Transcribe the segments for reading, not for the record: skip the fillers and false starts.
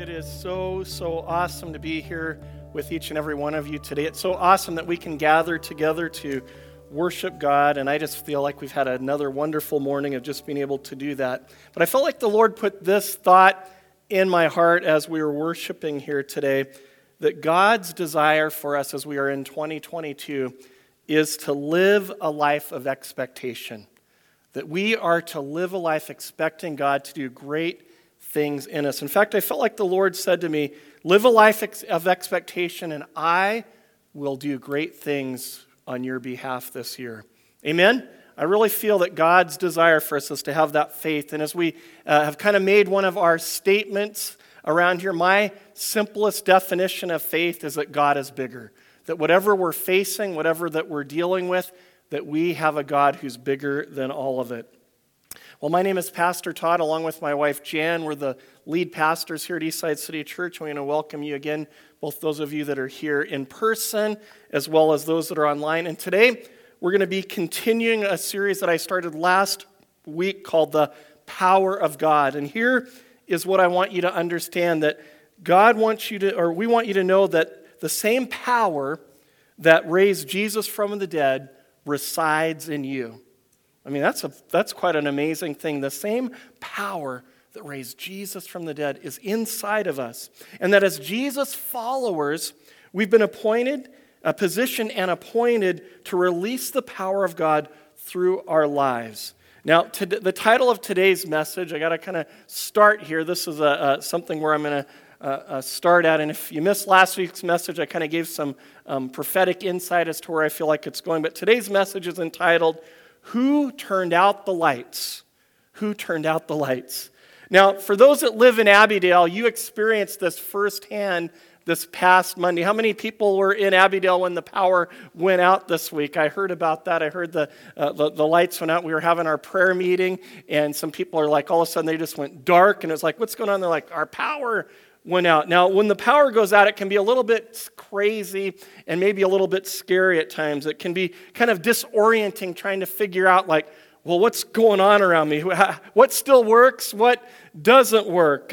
It is so awesome to be here with each and every one of you today. It's so awesome that we can gather together to worship God, and I just feel like we've had another wonderful morning of just being able to do that. But I felt like the Lord put this thought in my heart as we were worshiping here today, that God's desire for us as we are in 2022 is to live a life of expectation. That we are to live a life expecting God to do great things in us. In fact, I felt like the Lord said to me, live a life of expectation and I will do great things on your behalf this year. Amen? I really feel that God's desire for us is to have that faith. And as we have kind of made one of our statements around here, my simplest definition of faith is that God is bigger. That whatever we're facing, whatever that we're dealing with, that we have a God who's bigger than all of it. Well, my name is Pastor Todd, along with my wife Jan. We're the lead pastors here at Eastside City Church. We're going to welcome you again, both those of you that are here in person, as well as those that are online. And today, we're going to be continuing a series that I started last week called The Power of God. And here is what I want you to understand, that God wants you to, or we want you to know that the same power that raised Jesus from the dead resides in you. I mean, that's quite an amazing thing. The same power that raised Jesus from the dead is inside of us. And that as Jesus followers, we've been positioned and appointed to release the power of God through our lives. Now, the title of today's message, I got to kind of start here. This is something where I'm going to start at. And if you missed last week's message, I kind of gave some prophetic insight as to where I feel like it's going. But today's message is entitled, Who Turned Out the Lights? Who Turned Out the Lights? Now, for those that live in Abbeydale, you experienced this firsthand this past Monday. How many people were in Abbeydale when the power went out this week? I heard about that. I heard the lights went out. We were having our prayer meeting, and some people are like, all of a sudden they just went dark, and it was like, what's going on? They're like, our power went out. Now, when the power goes out, it can be a little bit crazy and maybe a little bit scary at times. It can be kind of disorienting trying to figure out, like, well, what's going on around me? What still works? What doesn't work?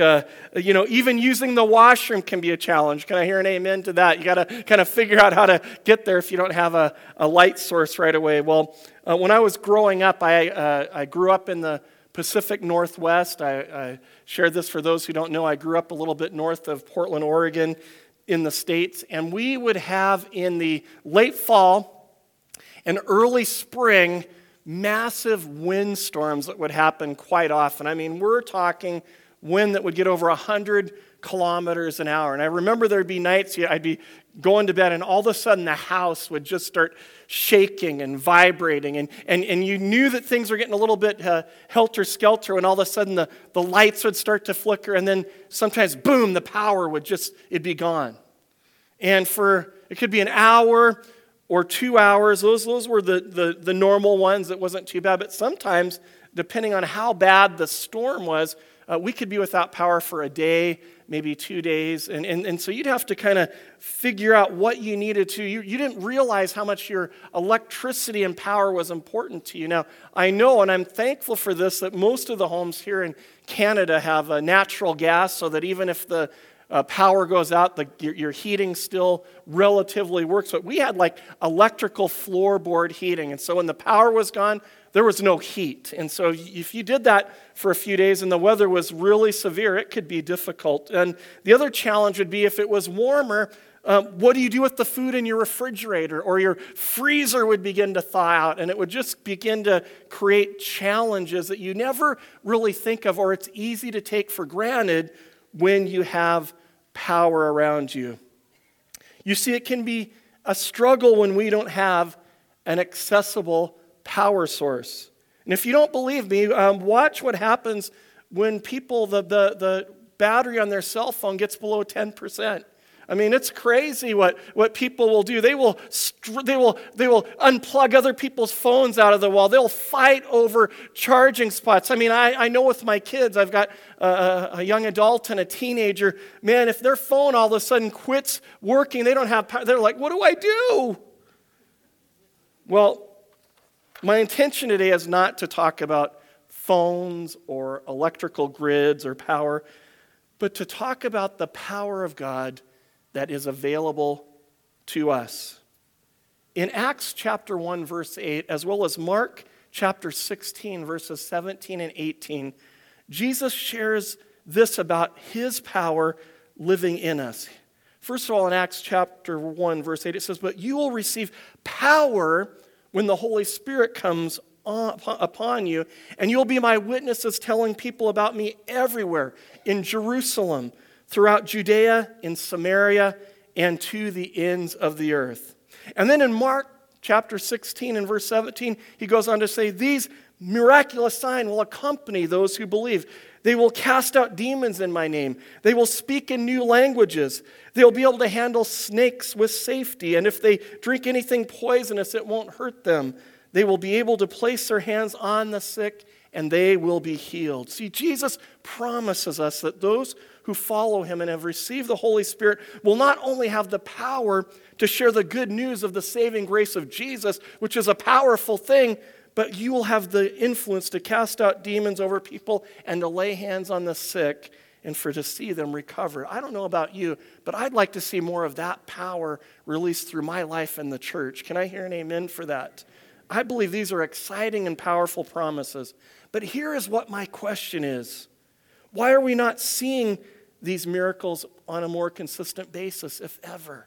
Even using the washroom can be a challenge. Can I hear an amen to that? You got to kind of figure out how to get there if you don't have a light source right away. Well, when I was growing up, I grew up in the Pacific Northwest. I shared this for those who don't know. I grew up a little bit north of Portland, Oregon in the States. And we would have in the late fall and early spring massive windstorms that would happen quite often. I mean, we're talking wind that would get over 100 kilometers an hour. And I remember there'd be nights I'd be going to bed and all of a sudden the house would just start shaking and vibrating. And you knew that things were getting a little bit helter-skelter when all of a sudden the lights would start to flicker and then sometimes, boom, the power it'd be gone. And it could be an hour or 2 hours. Those were the normal ones. It wasn't too bad. But sometimes, depending on how bad the storm was, we could be without power for a day, maybe 2 days. And so you'd have to kind of figure out what you needed to. You didn't realize how much your electricity and power was important to you. Now, I know, and I'm thankful for this, that most of the homes here in Canada have natural gas, so that even if the power goes out, your heating still relatively works. But we had like electrical floorboard heating. And so when the power was gone, there was no heat. And so if you did that for a few days and the weather was really severe, it could be difficult. And the other challenge would be if it was warmer, what do you do with the food in your refrigerator? Or your freezer would begin to thaw out, and it would just begin to create challenges that you never really think of, or it's easy to take for granted when you have power around you. You see, it can be a struggle when we don't have an accessible power source. And if you don't believe me, watch what happens when people, the battery on their cell phone gets below 10%. I mean, it's crazy what people will do. They will unplug other people's phones out of the wall. They'll fight over charging spots. I mean, I know with my kids, I've got a young adult and a teenager. Man, if their phone all of a sudden quits working, they don't have power. They're like, what do I do? Well, my intention today is not to talk about phones or electrical grids or power, but to talk about the power of God that is available to us. In Acts chapter 1, verse 8, as well as Mark chapter 16, verses 17 and 18, Jesus shares this about his power living in us. First of all, in Acts chapter 1, verse 8, it says, "But you will receive power when the Holy Spirit comes upon you, and you'll be my witnesses, telling people about me everywhere, in Jerusalem, throughout Judea, in Samaria, and to the ends of the earth." And then in Mark chapter 16 and verse 17, he goes on to say, "These miraculous signs will accompany those who believe. They will cast out demons in my name. They will speak in new languages. They'll be able to handle snakes with safety. And if they drink anything poisonous, it won't hurt them. They will be able to place their hands on the sick, and they will be healed." See, Jesus promises us that those who follow him and have received the Holy Spirit will not only have the power to share the good news of the saving grace of Jesus, which is a powerful thing, but you will have the influence to cast out demons over people and to lay hands on the sick and to see them recover. I don't know about you, but I'd like to see more of that power released through my life in the church. Can I hear an amen for that? I believe these are exciting and powerful promises. But here is what my question is. Why are we not seeing these miracles on a more consistent basis, if ever?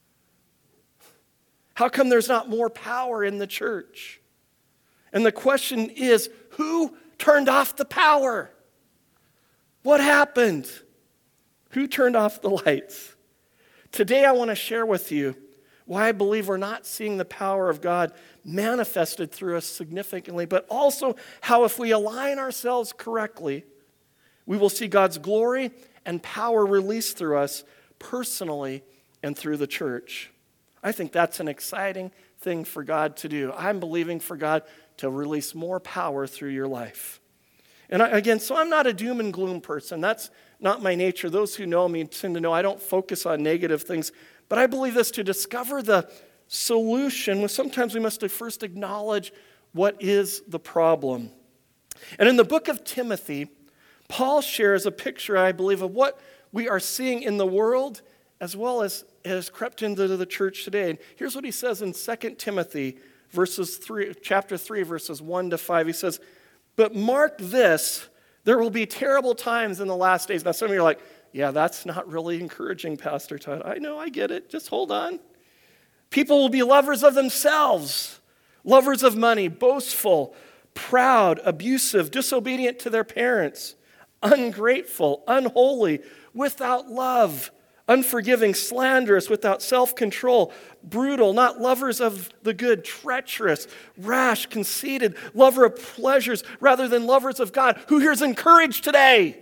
How come there's not more power in the church? And the question is, who turned off the power? What happened? Who turned off the lights? Today I want to share with you why I believe we're not seeing the power of God manifested through us significantly, but also how if we align ourselves correctly, we will see God's glory and power released through us personally and through the church. I think that's an exciting thing for God to do. I'm believing for God to release more power through your life. And again, so I'm not a doom and gloom person. That's not my nature. Those who know me tend to know I don't focus on negative things. But I believe this: to discover the solution, sometimes we must first acknowledge what is the problem. And in the book of Timothy, Paul shares a picture, I believe, of what we are seeing in the world as well as has crept into the church today. And here's what he says in 2 Timothy chapter 3, verses 1 to 5. He says, "But mark this, there will be terrible times in the last days." Now some of you are like, "Yeah, that's not really encouraging, Pastor Todd." I know, I get it. Just hold on. "People will be lovers of themselves, lovers of money, boastful, proud, abusive, disobedient to their parents, ungrateful, unholy, without love, unforgiving, slanderous, without self-control, brutal, not lovers of the good, treacherous, rash, conceited, lover of pleasures rather than lovers of God." Who here is encouraged today?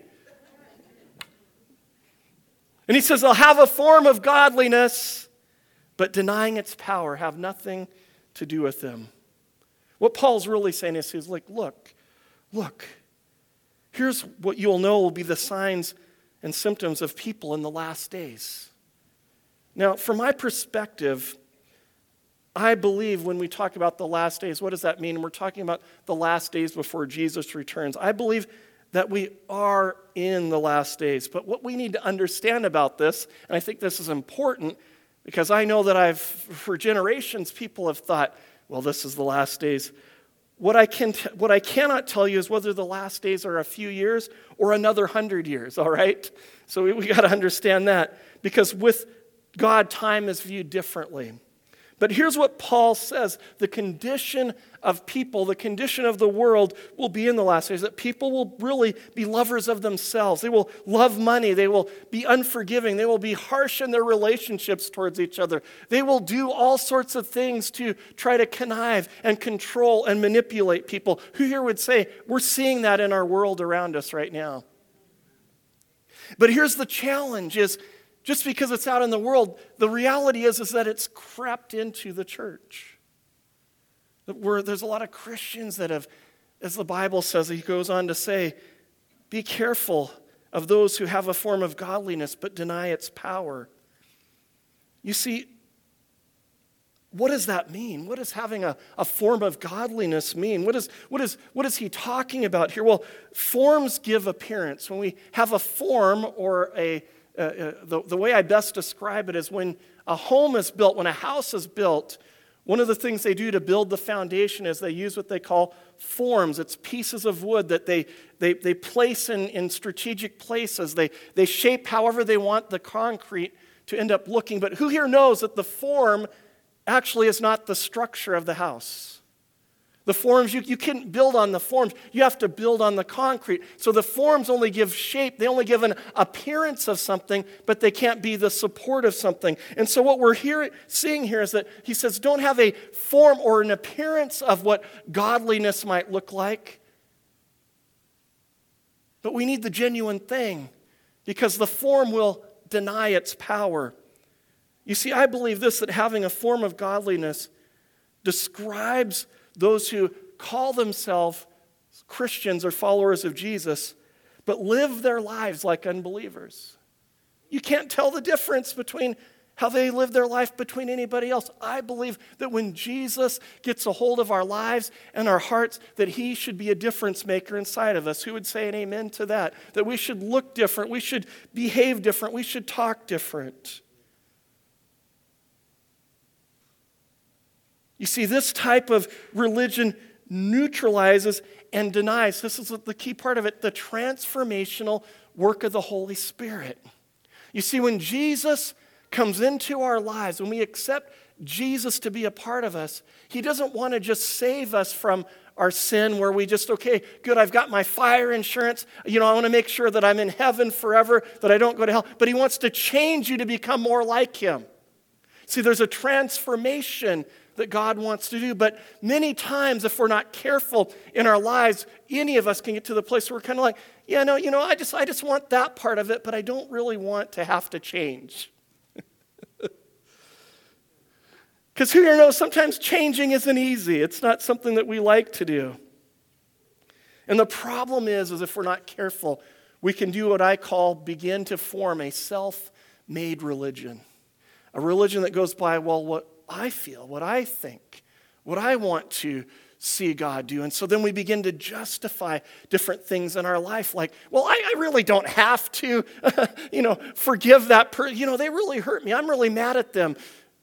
And he says they'll have a form of godliness, but denying its power, have nothing to do with them. What Paul's really saying is he's like, look, here's what you'll know will be the signs and symptoms of people in the last days. Now, from my perspective, I believe when we talk about the last days, what does that mean? We're talking about the last days before Jesus returns. I believe that we are in the last days. But what we need to understand about this, and I think this is important, because I know that for generations, people have thought, well, this is the last days. What I cannot tell you is whether the last days are a few years or another 100 years, all right? So we got to understand that, because with God, time is viewed differently. But here's what Paul says: the condition of people, the condition of the world will be in the last days, that people will really be lovers of themselves. They will love money. They will be unforgiving. They will be harsh in their relationships towards each other. They will do all sorts of things to try to connive and control and manipulate people. Who here would say, we're seeing that in our world around us right now? But here's the challenge is, just because it's out in the world, the reality is that it's crept into the church. There's a lot of Christians that have, as the Bible says, he goes on to say, be careful of those who have a form of godliness but deny its power. You see, what does that mean? What does having a form of godliness mean? What is he talking about here? Well, forms give appearance. When we have a form, or the way I best describe it is when a home is built, when a house is built, one of the things they do to build the foundation is they use what they call forms. It's pieces of wood that they place in strategic places. They shape however they want the concrete to end up looking. But who here knows that the form actually is not the structure of the house? The forms, you can't build on the forms. You have to build on the concrete. So the forms only give shape. They only give an appearance of something, but they can't be the support of something. And so what we're seeing here is that he says, don't have a form or an appearance of what godliness might look like. But we need the genuine thing, because the form will deny its power. You see, I believe this, that having a form of godliness describes those who call themselves Christians or followers of Jesus, but live their lives like unbelievers. You can't tell the difference between how they live their life between anybody else. I believe that when Jesus gets a hold of our lives and our hearts, that he should be a difference maker inside of us. Who would say an amen to that? That we should look different, we should behave different, we should talk different. You see, this type of religion neutralizes and denies, this is the key part of it, the transformational work of the Holy Spirit. You see, when Jesus comes into our lives, when we accept Jesus to be a part of us, he doesn't want to just save us from our sin where we just, okay, good, I've got my fire insurance, I want to make sure that I'm in heaven forever, that I don't go to hell. But he wants to change you to become more like him. See, there's a transformation that God wants to do. But many times, if we're not careful in our lives, any of us can get to the place where we're kind of like, I just want that part of it, but I don't really want to have to change. Because who here knows, sometimes changing isn't easy. It's not something that we like to do. And the problem is if we're not careful, we can do what I call begin to form a self-made religion. A religion that goes by, well, what I feel, what I think, what I want to see God do. And so then we begin to justify different things in our life, like, well, I really don't have to, forgive that person. They really hurt me. I'm really mad at them.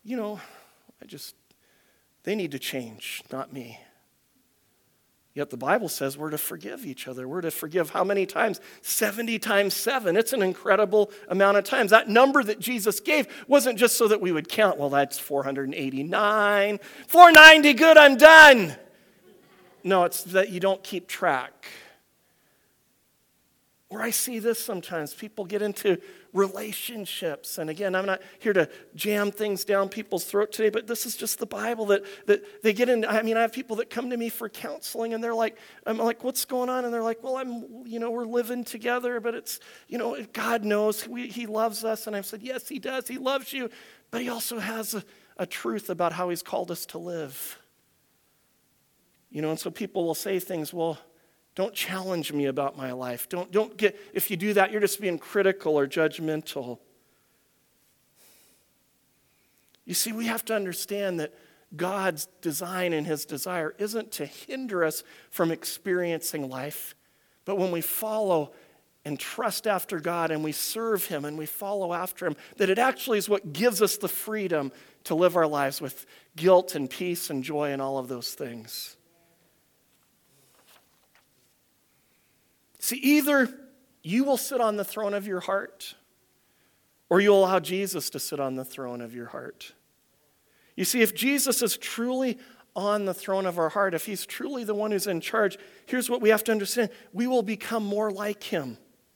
They need to change, not me. Yet the Bible says we're to forgive each other. We're to forgive how many times? 70 times 7. It's an incredible amount of times. That number that Jesus gave wasn't just so that we would count, well, that's 489, 490, good, I'm done. No, it's that you don't keep track. Where I see this sometimes, people get into relationships. And again, I'm not here to jam things down people's throat today, but this is just the Bible that they get in. I have people that come to me for counseling and I'm like, what's going on? And they're like, well, we're living together, but it's, God knows he loves us. And I've said, yes, he does. He loves you, but he also has a truth about how he's called us to live. And so people will say things, well, don't challenge me about my life. Don't get, if you do that, you're just being critical or judgmental. You see, we have to understand that God's design and his desire isn't to hinder us from experiencing life, but when we follow and trust after God and we serve him and we follow after him, that it actually is what gives us the freedom to live our lives with guilt and peace and joy and all of those things. See, either you will sit on the throne of your heart, or you'll allow Jesus to sit on the throne of your heart. You see, if Jesus is truly on the throne of our heart, if he's truly the one who's in charge, here's what we have to understand. We will become more like him.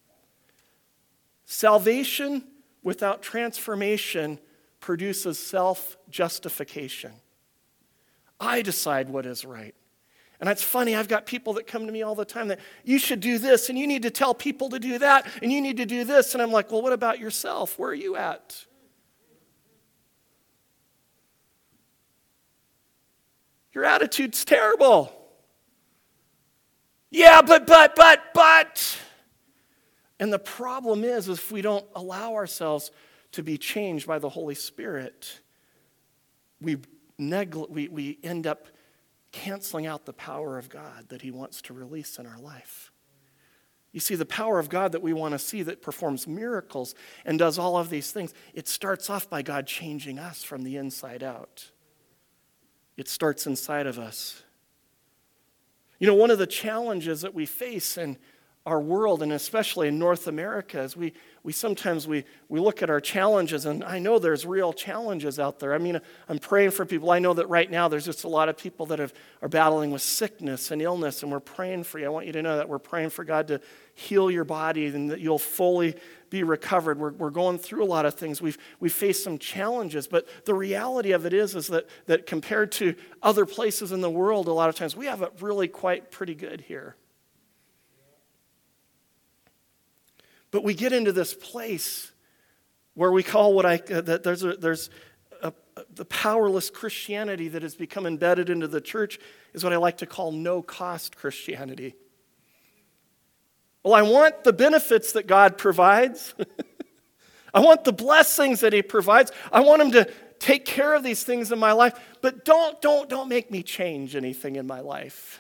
Salvation without transformation produces self-justification. I decide what is right. And it's funny, I've got people that come to me all the time that you should do this and you need to tell people to do that and you need to do this. And I'm like, well, what about yourself? Where are you at? Your attitude's terrible. Yeah, but. And the problem is if we don't allow ourselves to be changed by the Holy Spirit, we we end up canceling out the power of God that he wants to release in our life. You see, the power of God that we want to see that performs miracles and does all of these things, it starts off by God changing us from the inside out. It starts inside of us. You know, one of the challenges that we face in our world, and especially in North America, is we sometimes look at our challenges, and I know there's real challenges out there. I mean, I'm praying for people. I know that right now there's just a lot of people that are battling with sickness and illness, and we're praying for you. I want you to know that we're praying for God to heal your body and that you'll fully be recovered. We're going through a lot of things. We've faced some challenges, but the reality of it is that compared to other places in the world, a lot of times we have it really quite pretty good here. But we get into this place where we call the powerless Christianity that has become embedded into the church is what I like to call no-cost Christianity. Well, I want the benefits that God provides. I want the blessings that he provides. I want him to take care of these things in my life, but don't make me change anything in my life.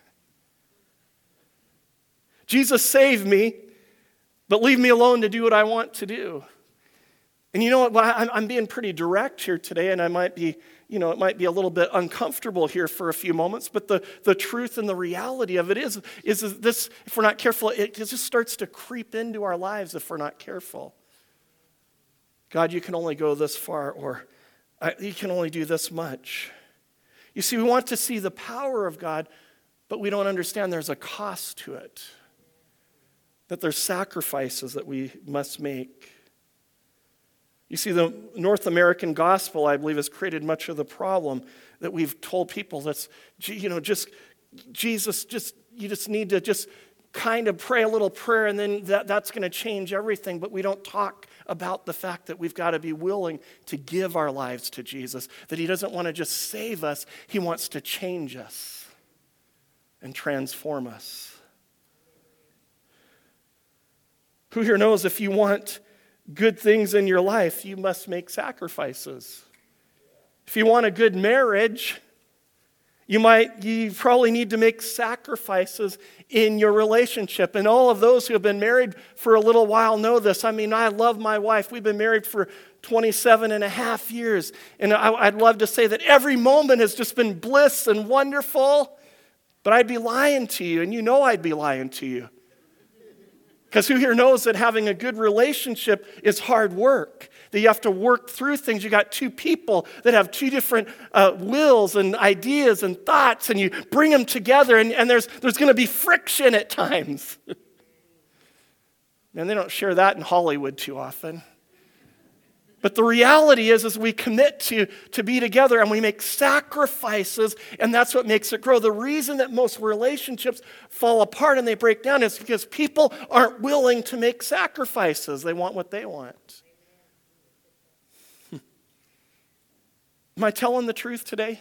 Jesus saved me, but leave me alone to do what I want to do. And you know what? I'm being pretty direct here today, and I might be, it might be a little bit uncomfortable here for a few moments, but the truth and the reality of it is this, if we're not careful, it just starts to creep into our lives if we're not careful. God, you can only go this far, or you can only do this much. You see, we want to see the power of God, but we don't understand there's a cost to it. That there's sacrifices that we must make. You see, the North American gospel, I believe, has created much of the problem that we've told people that's, Jesus, you just need to just kind of pray a little prayer and then that's going to change everything. But we don't talk about the fact that we've got to be willing to give our lives to Jesus, that he doesn't want to just save us, he wants to change us and transform us. Who here knows if you want good things in your life, you must make sacrifices? If you want a good marriage, you probably need to make sacrifices in your relationship. And all of those who have been married for a little while know this. I mean, I love my wife. We've been married for 27 and a half years. And I'd love to say that every moment has just been bliss and wonderful. But I'd be lying to you, and you know I'd be lying to you. Because who here knows that having a good relationship is hard work? That you have to work through things. You got two people that have two different wills and ideas and thoughts, and you bring them together, and there's going to be friction at times. And they don't share that in Hollywood too often. But the reality is we commit to be together and we make sacrifices, and that's what makes it grow. The reason that most relationships fall apart and they break down is because people aren't willing to make sacrifices. They want what they want. Am I telling the truth today?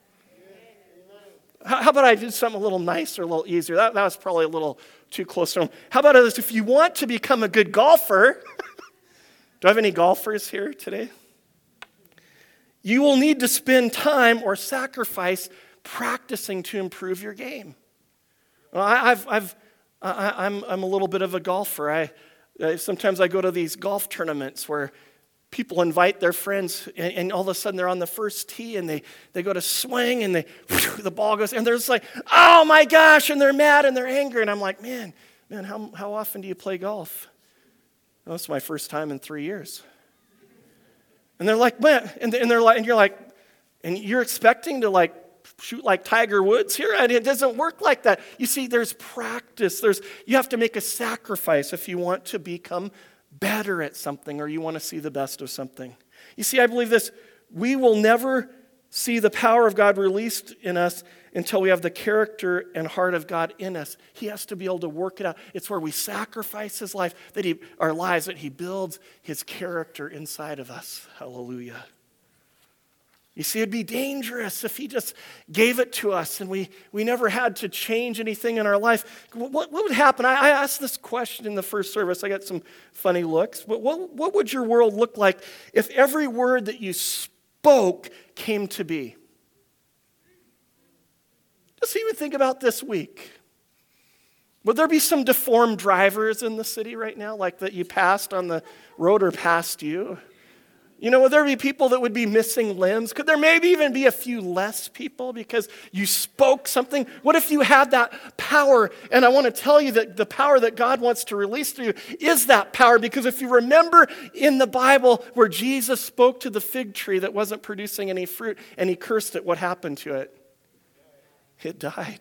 How about I do something a little nicer, a little easier? That was probably a little too close to home. How about this? If you want to become a good golfer... Do I have any golfers here today? You will need to spend time or sacrifice practicing to improve your game. Well, I'm a little bit of a golfer. Sometimes I go to these golf tournaments where people invite their friends, and all of a sudden they're on the first tee, and they go to swing, and the ball goes, and they're just like, oh my gosh, and they're mad and they're angry, and I'm like, man, how often do you play golf? Well, it's my first time in 3 years. And they're like, man, and they're like, and you're like, and you're expecting to shoot like Tiger Woods here? And it doesn't work like that. You see, there's practice. You have to make a sacrifice if you want to become better at something or you want to see the best of something. You see, I believe this. We will never see the power of God released in us until we have the character and heart of God in us. He has to be able to work it out. It's where we sacrifice his life, our lives, that he builds his character inside of us. Hallelujah. You see, it'd be dangerous if he just gave it to us and we never had to change anything in our life. What would happen? I asked this question in the first service. I got some funny looks. But what would your world look like if every word that you spoke came to be? Let's even think about this week. Would there be some deformed drivers in the city right now, like that you passed on the road or passed you? Would there be people that would be missing limbs? Could there maybe even be a few less people because you spoke something? What if you had that power? And I want to tell you that the power that God wants to release through you is that power, because if you remember in the Bible where Jesus spoke to the fig tree that wasn't producing any fruit and he cursed it, what happened to it? It died.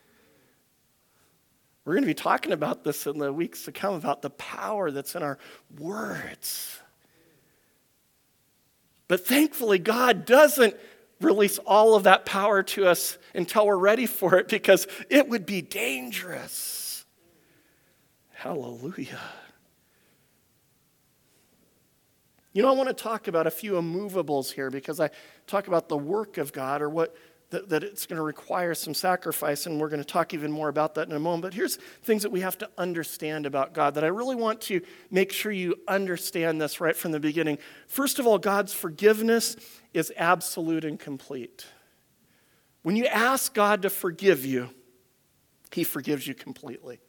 We're going to be talking about this in the weeks to come, about the power that's in our words. But thankfully, God doesn't release all of that power to us until we're ready for it, because it would be dangerous. Hallelujah. I want to talk about a few immovables here, because I talk about the work of God, or what that it's going to require some sacrifice, and we're going to talk even more about that in a moment. But here's things that we have to understand about God that I really want to make sure you understand this right from the beginning. First of all, God's forgiveness is absolute and complete. When you ask God to forgive you, he forgives you completely.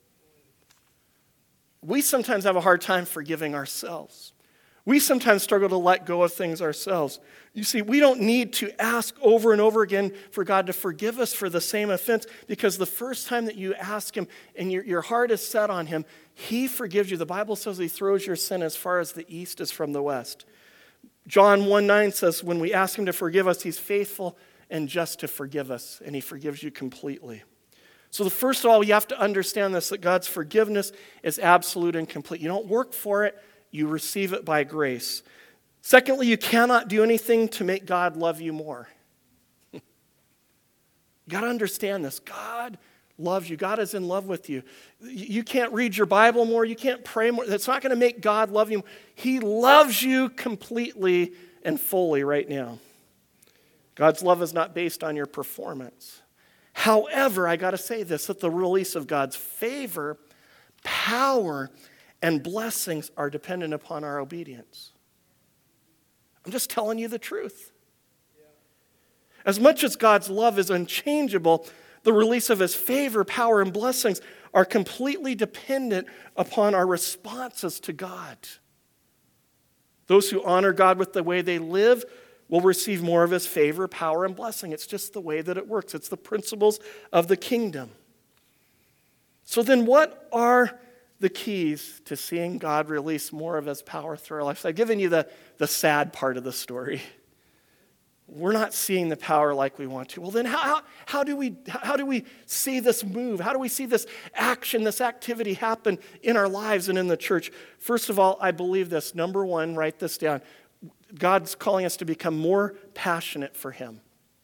We sometimes have a hard time forgiving ourselves. We sometimes struggle to let go of things ourselves. You see, we don't need to ask over and over again for God to forgive us for the same offense, because the first time that you ask him and your heart is set on him, he forgives you. The Bible says he throws your sin as far as the east is from the west. John 1:9 says when we ask him to forgive us, he's faithful and just to forgive us, and he forgives you completely. So first of all, you have to understand this, that God's forgiveness is absolute and complete. You don't work for it. You receive it by grace. Secondly, you cannot do anything to make God love you more. You got to understand this. God loves you. God is in love with you. You can't read your Bible more. You can't pray more. That's not going to make God love you. He loves you completely and fully right now. God's love is not based on your performance. However, I got to say this, that the release of God's favor, power, and blessings are dependent upon our obedience. I'm just telling you the truth. As much as God's love is unchangeable, the release of his favor, power, and blessings are completely dependent upon our responses to God. Those who honor God with the way they live will receive more of his favor, power, and blessing. It's just the way that it works. It's the principles of the kingdom. So then what are the keys to seeing God release more of his power through our lives? I've given you the sad part of the story. We're not seeing the power like we want to. Well, then how do we see this move? How do we see this action, this activity happen in our lives and in the church? First of all, I believe this. Number one, write this down. God's calling us to become more passionate for him.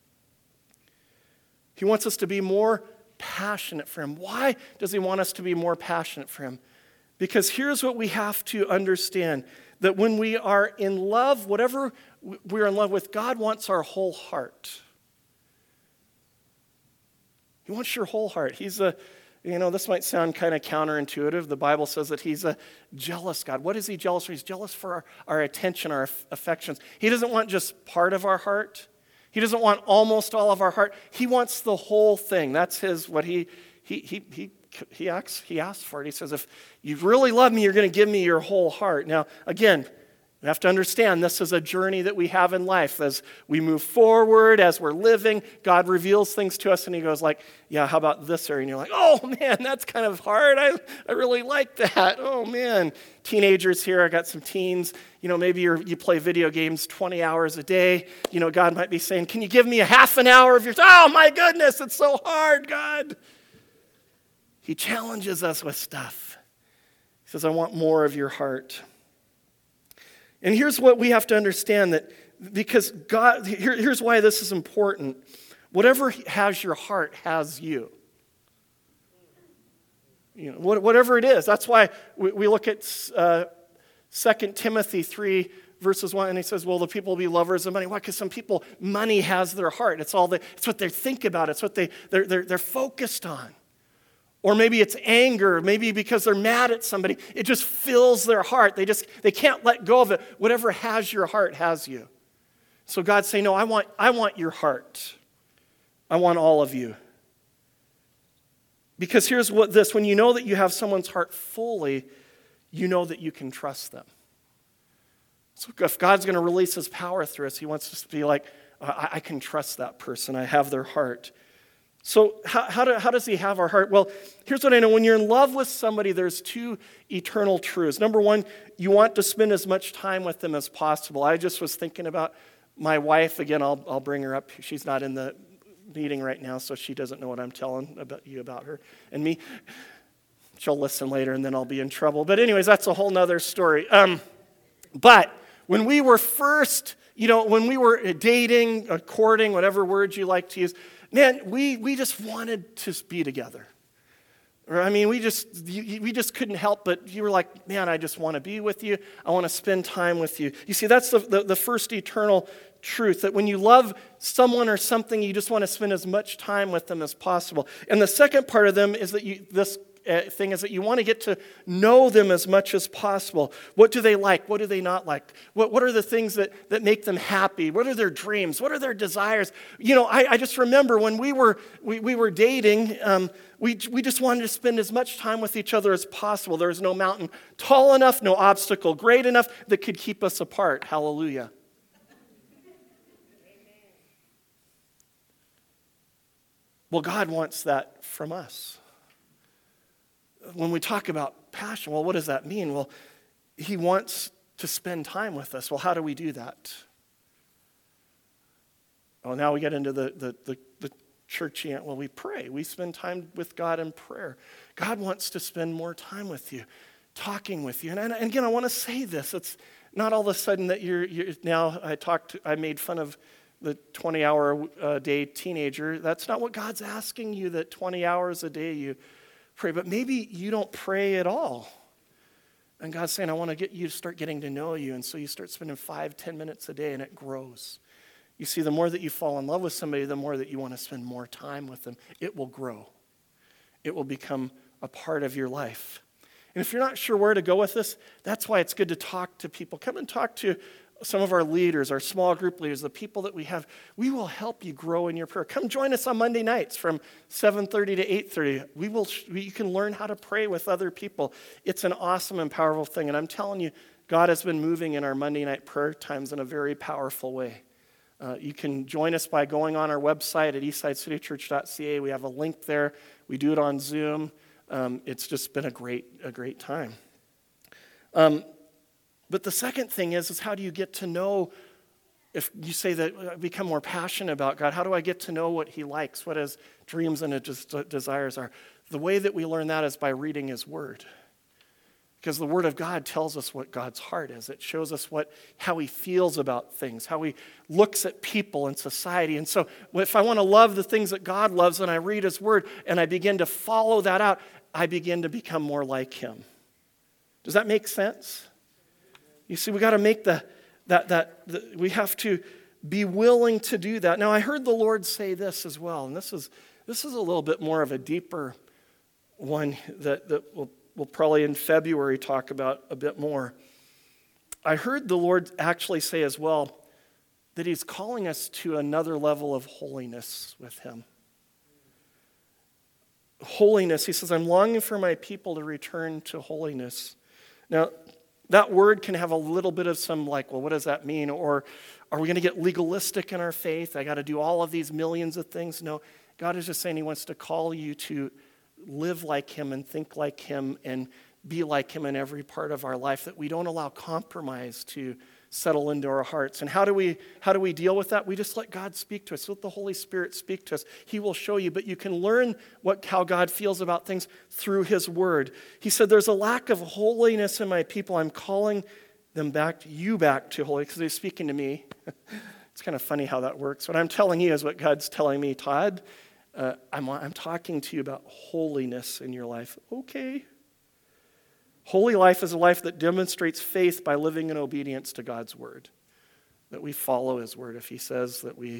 He wants us to be more passionate for him. Why does he want us to be more passionate for him? Because here's what we have to understand, that when we are in love, whatever we're in love with, God wants our whole heart. He wants your whole heart. He's this might sound kind of counterintuitive. The Bible says that he's a jealous God. What is he jealous for? He's jealous for our attention, our affections. He doesn't want just part of our heart. He doesn't want almost all of our heart. He wants the whole thing. That's what he asks for it. He says, if you really love me, you're going to give me your whole heart. Now, again, we have to understand this is a journey that we have in life. As we move forward, as we're living, God reveals things to us and he goes like, yeah, how about this area? And you're like, oh man, that's kind of hard. I really like that. Oh man. Teenagers here, I got some teens. Maybe you play video games 20 hours a day. God might be saying, can you give me a half an hour of your time? Oh my goodness, it's so hard, God. He challenges us with stuff. He says, I want more of your heart. And here's what we have to understand, that because God, here's why this is important. Whatever has your heart has you. Whatever it is. That's why we look at 2 Timothy 3, verses 1, and he says, well, the people will be lovers of money. Why? Because some people, money has their heart. It's what they think about. It's what they're focused on. Or maybe it's anger, maybe because they're mad at somebody. It just fills their heart. They can't let go of it. Whatever has your heart has you. So God's saying, no, I want your heart. I want all of you. Because here's what this, when you know that you have someone's heart fully, you know that you can trust them. So if God's going to release his power through us, he wants us to be like, I can trust that person. I have their heart. So how does he have our heart? Well, here's what I know. When you're in love with somebody, there's two eternal truths. Number one, you want to spend as much time with them as possible. I just was thinking about my wife. Again, I'll bring her up. She's not in the meeting right now, so she doesn't know what I'm telling about her and me. She'll listen later, and then I'll be in trouble. But anyways, that's a whole nother story. But when we were first, when we were dating, courting, whatever words you like to use, man, we just wanted to be together. Or, I mean, we just couldn't help but you were like, man, I just want to be with you. I want to spend time with you. You see, that's the first eternal truth, that when you love someone or something, you just want to spend as much time with them as possible. And the second part of them is that you want to get to know them as much as possible. What do they like? What do they not like? What are the things that make them happy? What are their dreams? What are their desires? I just remember when we were dating, we just wanted to spend as much time with each other as possible. There was no mountain tall enough, no obstacle great enough that could keep us apart. Hallelujah. Well, God wants that from us. When we talk about passion, well, what does that mean? Well, he wants to spend time with us. Well, how do we do that? Well, now we get into the churchy, well, we pray. We spend time with God in prayer. God wants to spend more time with you, talking with you. And again, I want to say this. It's not all of a sudden that you're now, I made fun of the 20-hour day teenager. That's not what God's asking you, that 20 hours a day you pray. But maybe you don't pray at all. And God's saying, I want to get you to start getting to know you. And so you start spending 5-10 minutes a day, and it grows. You see, the more that you fall in love with somebody, the more that you want to spend more time with them. It will grow. It will become a part of your life. And if you're not sure where to go with this, that's why it's good to talk to people. Come and talk to some of our leaders, our small group leaders, the people that we have. We will help you grow in your prayer. Come join us on Monday nights from 7:30 to 8:30. You can learn how to pray with other people. It's an awesome and powerful thing. And I'm telling you, God has been moving in our Monday night prayer times in a very powerful way. You can join us by going on our website at eastsidecitychurch.ca. We have a link there. We do it on Zoom. It's just been a great time. But the second thing is how do you get to know, if you say that become more passionate about God, how do I get to know what he likes, what his dreams and his desires are? The way that we learn that is by reading his word. Because the word of God tells us what God's heart is. It shows us how he feels about things, how he looks at people and society. And so if I want to love the things that God loves and I read his word and I begin to follow that out, I begin to become more like him. Does that make sense? You see, we got to make we have to be willing to do that. Now, I heard the Lord say this as well, and this is a little bit more of a deeper one that we'll probably in February talk about a bit more. I heard the Lord actually say as well that he's calling us to another level of holiness with him. Holiness, he says, I'm longing for my people to return to holiness. Now, that word can have a little bit of some well, what does that mean? Or are we going to get legalistic in our faith? I got to do all of these millions of things. No, God is just saying he wants to call you to live like him and think like him and be like him in every part of our life, that we don't allow compromise to settle into our hearts. And how do we deal with that? We just let God speak to us. Let the Holy Spirit speak to us. He will show you, but you can learn how God feels about things through his word. He said, there's a lack of holiness in my people. I'm calling them back to holiness, because he's speaking to me. It's kind of funny how that works. What I'm telling you is what God's telling me. Todd, I'm talking to you about holiness in your life. Okay. Holy life is a life that demonstrates faith by living in obedience to God's word, that we follow his word. If he says that we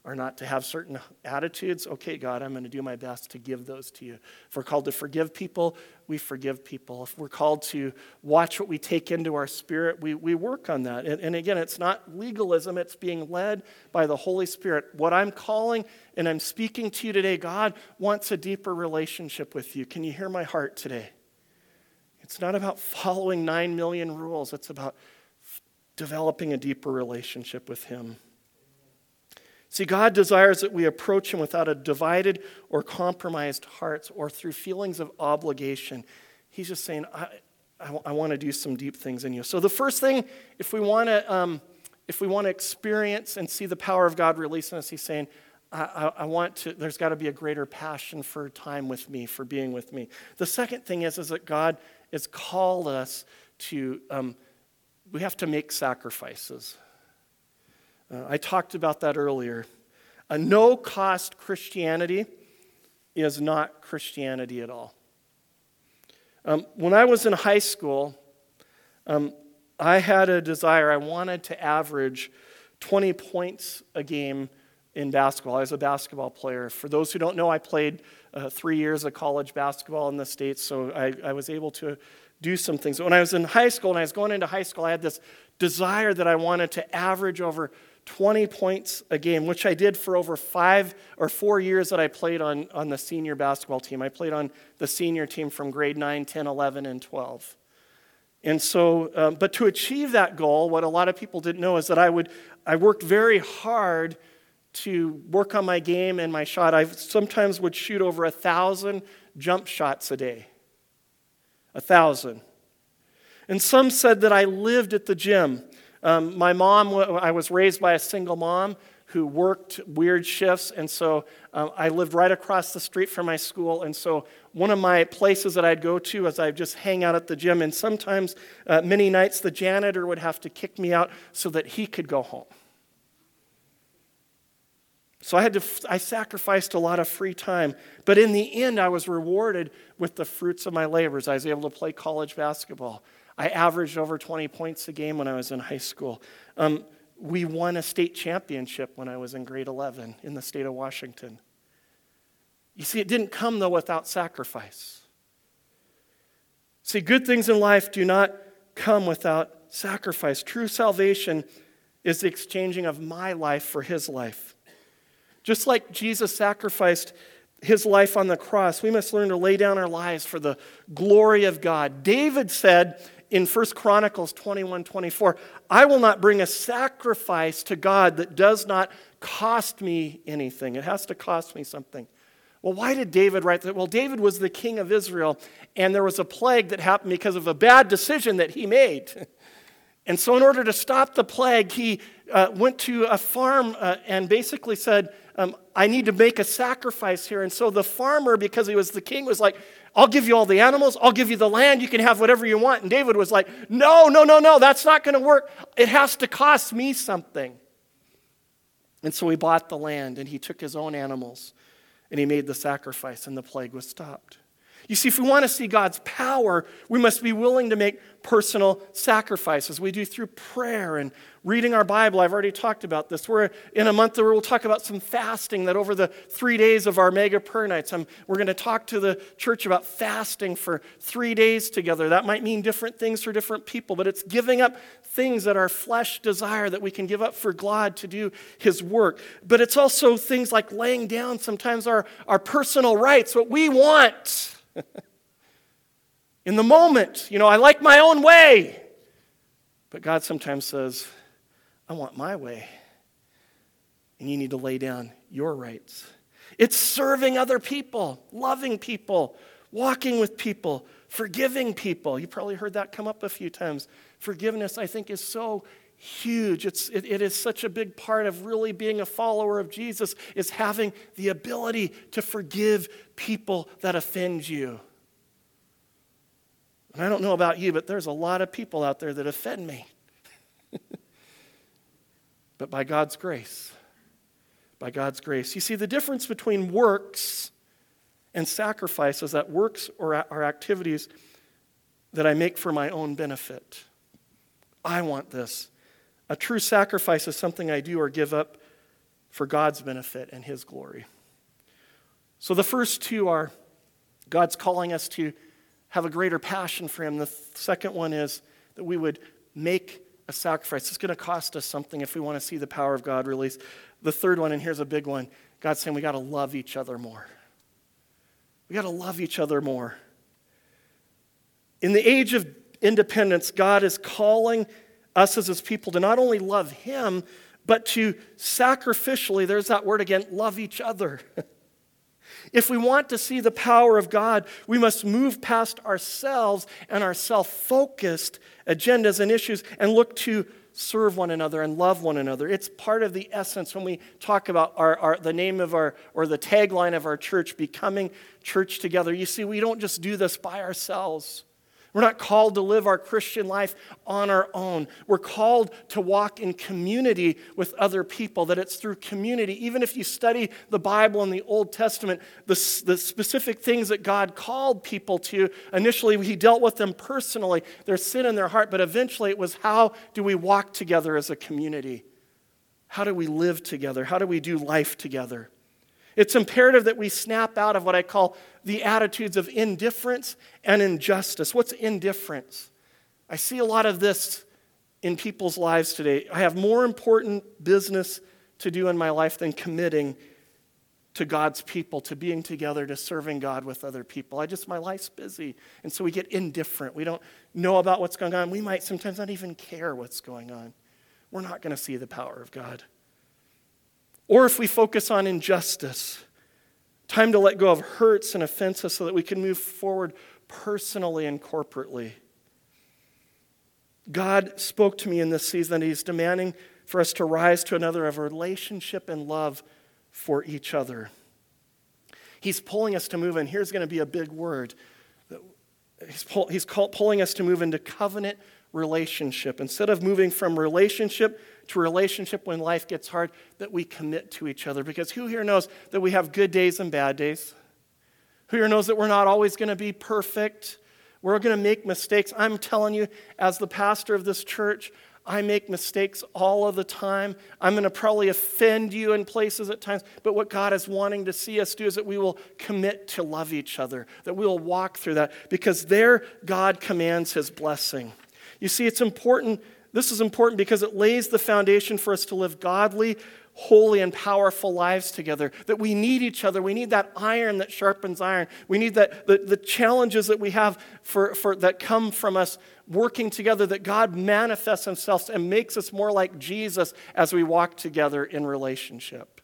or not to have certain attitudes, okay, God, I'm going to do my best to give those to you. If we're called to forgive people, we forgive people. If we're called to watch what we take into our spirit, we work on that. And again, it's not legalism, it's being led by the Holy Spirit. What I'm calling and I'm speaking to you today, God wants a deeper relationship with you. Can you hear my heart today? It's not about following 9 million rules. It's about developing a deeper relationship with Him. See, God desires that we approach Him without a divided or compromised hearts or through feelings of obligation. He's just saying, I want to do some deep things in you. So the first thing, if we want to experience and see the power of God released in us, He's saying, there's got to be a greater passion for time with me, for being with me. The second thing is that God has called us to, we have to make sacrifices. I talked about that earlier. A no-cost Christianity is not Christianity at all. When I was in high school, I had a desire. I wanted to average 20 points a game in basketball. I was a basketball player. For those who don't know, I played 3 years of college basketball in the States, so I was able to do some things. When I was in high school and I was going into high school, I had this desire that I wanted to average over 20 points a game, which I did for over 5 or 4 years that I played on the senior basketball team. I played on the senior team from grade 9, 10, 11, and 12. And so, but to achieve that goal, what a lot of people didn't know is that I worked very hard to work on my game and my shot. I sometimes would shoot over 1,000 jump shots a day. 1,000. And some said that I lived at the gym. My mom, I was raised by a single mom who worked weird shifts, and so I lived right across the street from my school, and so one of my places that I'd go to is I'd just hang out at the gym, and sometimes, many nights, the janitor would have to kick me out so that he could go home. So I sacrificed a lot of free time, but in the end, I was rewarded with the fruits of my labors. I was able to play college basketball. I averaged over 20 points a game when I was in high school. We won a state championship when I was in grade 11 in the state of Washington. You see, it didn't come, though, without sacrifice. See, good things in life do not come without sacrifice. True salvation is the exchanging of my life for His life. Just like Jesus sacrificed His life on the cross, we must learn to lay down our lives for the glory of God. David said in 1 Chronicles 21:24, I will not bring a sacrifice to God that does not cost me anything. It has to cost me something. Well, why did David write that? Well, David was the king of Israel, and there was a plague that happened because of a bad decision that he made. And so in order to stop the plague, he went to a farm and basically said, I need to make a sacrifice here. And so the farmer, because he was the king, was like, I'll give you all the animals, I'll give you the land, you can have whatever you want. And David was like, no, that's not going to work. It has to cost me something. And so he bought the land, and he took his own animals, and he made the sacrifice, and the plague was stopped. You see, if we want to see God's power, we must be willing to make personal sacrifices. We do through prayer and reading our Bible. I've already talked about this. We're in a month where we'll talk about some fasting, that over the 3 days of our mega prayer nights, we're going to talk to the church about fasting for 3 days together. That might mean different things for different people, but it's giving up things that our flesh desire that we can give up for God to do His work. But it's also things like laying down sometimes our personal rights, what we want. In the moment, I like my own way. But God sometimes says, I want my way. And you need to lay down your rights. It's serving other people, loving people, walking with people, forgiving people. You probably heard that come up a few times. Forgiveness, I think, is so huge. It is such a big part of really being a follower of Jesus, is having the ability to forgive people that offend you. And I don't know about you, but there's a lot of people out there that offend me. But by God's grace, you see, the difference between works and sacrifice is that works are activities that I make for my own benefit. I want this. A true sacrifice is something I do or give up for God's benefit and his glory. So the first two are God's calling us to have a greater passion for him. The second one is that we would make a sacrifice. It's going to cost us something if we want to see the power of God released. The third one, and here's a big one, God's saying we got to love each other more. We got to love each other more. In the age of independence, God is calling us as his people to not only love him, but to sacrificially, there's that word again, love each other. If we want to see the power of God, we must move past ourselves and our self-focused agendas and issues and look to serve one another and love one another. It's part of the essence when we talk about the name of our, or the tagline of our church, becoming church together. You see, we don't just do this by ourselves. We're not called to live our Christian life on our own. We're called to walk in community with other people, that it's through community. Even if you study the Bible in the Old Testament, the specific things that God called people to, initially he dealt with them personally, their sin in their heart, but eventually it was how do we walk together as a community? How do we live together? How do we do life together? It's imperative that we snap out of what I call the attitudes of indifference and injustice. What's indifference? I see a lot of this in people's lives today. I have more important business to do in my life than committing to God's people, to being together, to serving God with other people. My life's busy. And so we get indifferent. We don't know about what's going on. We might sometimes not even care what's going on. We're not going to see the power of God. Or if we focus on injustice, time to let go of hurts and offenses so that we can move forward personally and corporately. God spoke to me in this season that he's demanding for us to rise to another of relationship and love for each other. He's pulling us to move, and here's going to be a big word. He's pulling us to move into covenant relationship. Instead of moving from relationship to relationship when life gets hard, that we commit to each other. Because who here knows that we have good days and bad days? Who here knows that we're not always going to be perfect? We're going to make mistakes. I'm telling you, as the pastor of this church, I make mistakes all of the time. I'm going to probably offend you in places at times. But what God is wanting to see us do is that we will commit to love each other, that we will walk through that. Because there, God commands his blessing. You see, it's important. This is important because it lays the foundation for us to live godly, holy, and powerful lives together. That we need each other. We need that iron that sharpens iron. We need that the challenges that we have for that come from us working together, that God manifests himself and makes us more like Jesus as we walk together in relationship.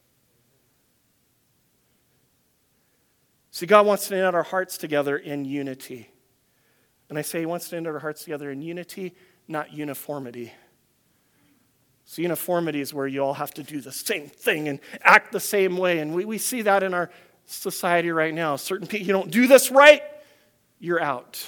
See, God wants to knit our hearts together in unity. And I say he wants to knit our hearts together in unity, not uniformity. So uniformity is where you all have to do the same thing and act the same way. And we see that in our society right now. Certain people, you don't do this right, you're out.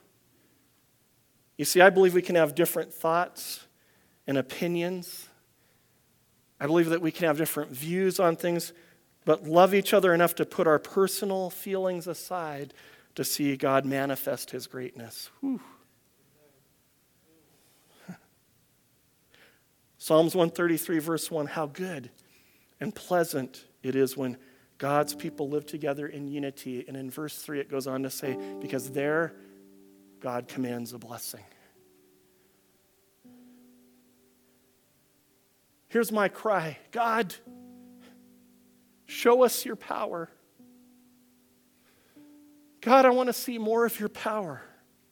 You see, I believe we can have different thoughts and opinions. I believe that we can have different views on things, but love each other enough to put our personal feelings aside to see God manifest his greatness. Whew. Psalms 133 verse 1, how good and pleasant it is when God's people live together in unity. And in verse 3 it goes on to say, because there God commands a blessing. Here's my cry, God, show us your power. God, I want to see more of your power.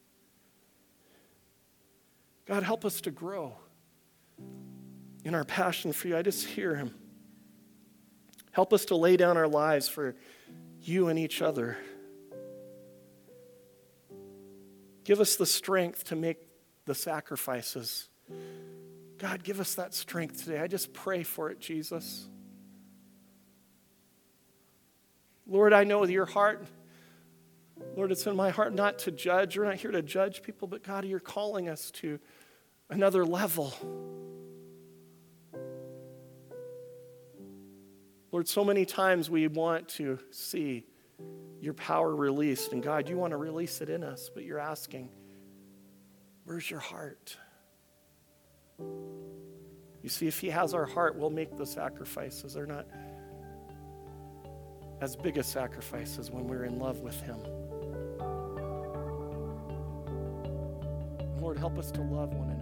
God, help us to grow in our passion for you. I just hear him. Help us to lay down our lives for you and each other. Give us the strength to make the sacrifices. God, give us that strength today. I just pray for it, Jesus. Lord, I know your heart. Lord, it's in my heart not to judge. We're not here to judge people, but God, you're calling us to another level. Lord, so many times we want to see your power released. And God, you want to release it in us, but you're asking, where's your heart? You You see, if he has our heart, we'll make the sacrifices. They're not as big a sacrifice as when we're in love with him. Lord, help us to love one another.